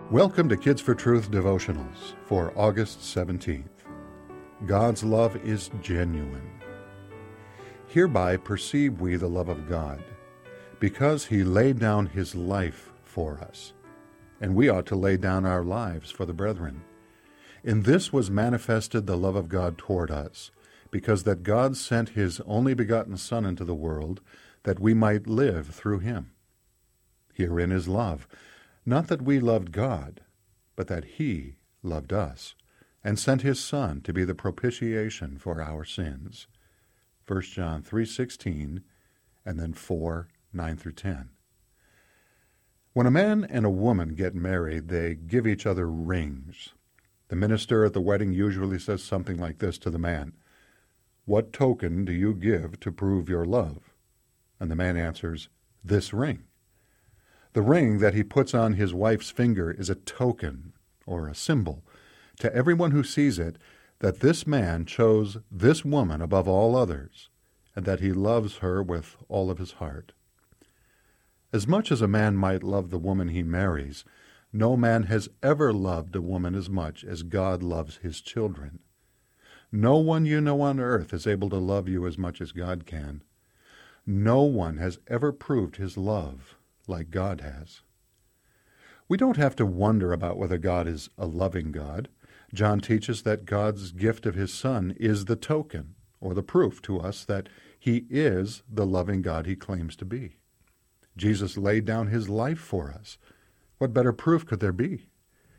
Welcome to Kids for Truth devotionals for August 17th. God's love is genuine. Hereby perceive we the love of God, because he laid down his life for us, and we ought to lay down our lives for the brethren. In this was manifested the love of God toward us, because that God sent his only begotten Son into the world, that we might live through him. Herein is love, not that we loved God, but that he loved us, and sent his Son to be the propitiation for our sins. 1 John 3:16, and then 4:9 through 10. When a man and a woman get married, they give each other rings. The minister at the wedding usually says something like this to the man: "What token do you give to prove your love?" And the man answers, "This ring." The ring that he puts on his wife's finger is a token, or a symbol, to everyone who sees it, that this man chose this woman above all others, and that he loves her with all of his heart. As much as a man might love the woman he marries, no man has ever loved a woman as much as God loves his children. No one you know on earth is able to love you as much as God can. No one has ever proved his love like God has. We don't have to wonder about whether God is a loving God. John teaches that God's gift of his Son is the token, or the proof to us that he is the loving God he claims to be. Jesus laid down his life for us. What better proof could there be?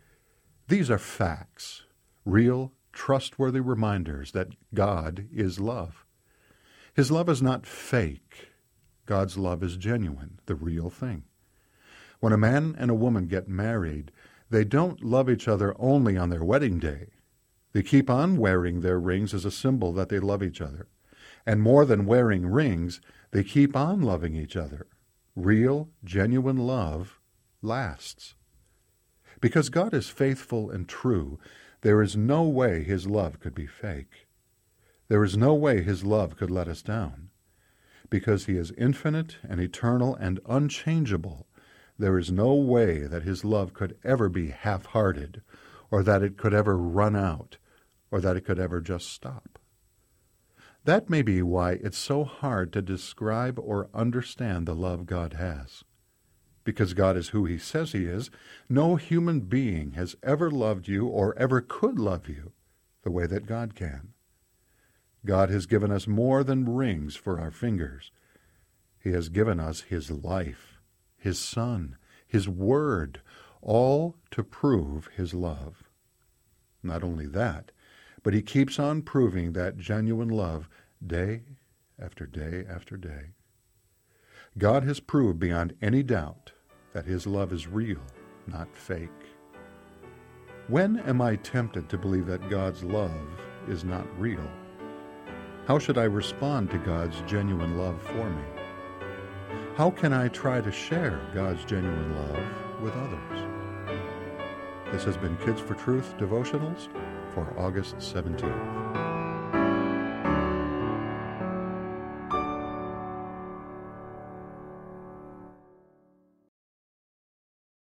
These are facts, real, trustworthy reminders that God is love. His love is not fake. God's love is genuine, the real thing. When a man and a woman get married, they don't love each other only on their wedding day. They keep on wearing their rings as a symbol that they love each other. And more than wearing rings, they keep on loving each other. Real, genuine love lasts. Because God is faithful and true, there is no way his love could be fake. There is no way his love could let us down. Because he is infinite and eternal and unchangeable, there is no way that his love could ever be half-hearted, or that it could ever run out, or that it could ever just stop. That may be why it's so hard to describe or understand the love God has. Because God is who he says he is, no human being has ever loved you or ever could love you the way that God can. God has given us more than rings for our fingers. He has given us his life, his Son, his Word, all to prove his love. Not only that, but he keeps on proving that genuine love day after day after day. God has proved beyond any doubt that his love is real, not fake. When am I tempted to believe that God's love is not real? How should I respond to God's genuine love for me? How can I try to share God's genuine love with others? This has been Kids for Truth devotionals for August 17th.